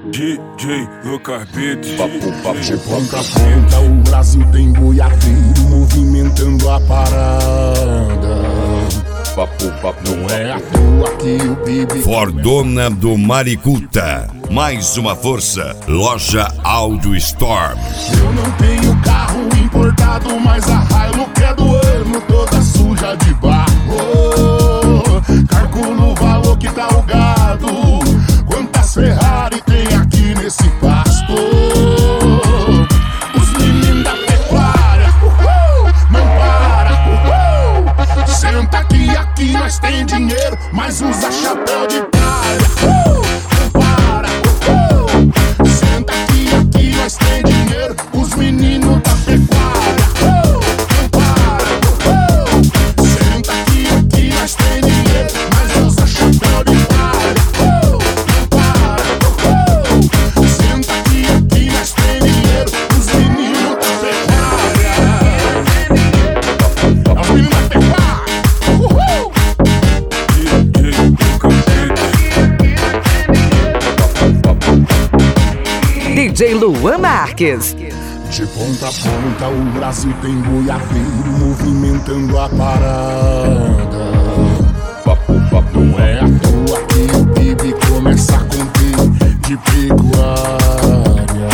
DJ Lucas Beats. De ponta a ponta o Brasil tem boiadeiro movimentando a parada. Não é à toa que o Bibi Fordona do Maricuta. Mais uma força. Loja Audio Storm. Eu não tenho carro importado, mas a Hilux é do ano, toda suja de barro. Calculo o valor que tá o gado. Quantas Ferrari tem aqui nesse pasto? Os meninos da pecuária, não para, senta aqui nós tem dinheiro, mas usa chapéu de palha. Não para, senta aqui nós tem dinheiro, os meninos da pecuária. Não para, senta aqui nós tem dinheiro, mas usa chapéu de palha. Não para, senta aqui nós tem dinheiro, os meninos da pecuária. É os meninos da pecuária. DJ Luan Marques. De ponta a ponta o Brasil tem boiadeiro movimentando a parada. Não é à toa que o Bibi começa a conter de pecuária.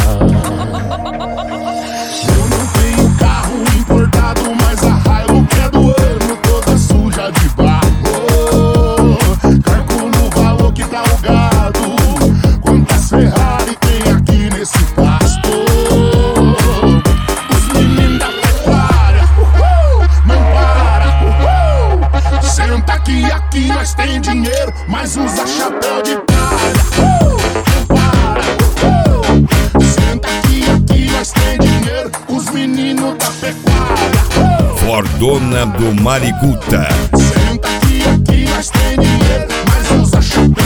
Eu não tenho carro importado, mas a Hilux é do ano, toda suja de barro. Calculo o valor que tá o gado. Quantas Ferrari tem aqui nesse pasto? Os meninos da pecuária, não para, senta aqui nós tem dinheiro, mas usa chapéu de palha. Não para, senta aqui nós tem dinheiro, os meninos da pecuária. Fordona do Maricuta. Senta aqui nós tem dinheiro, mas usa chapéu.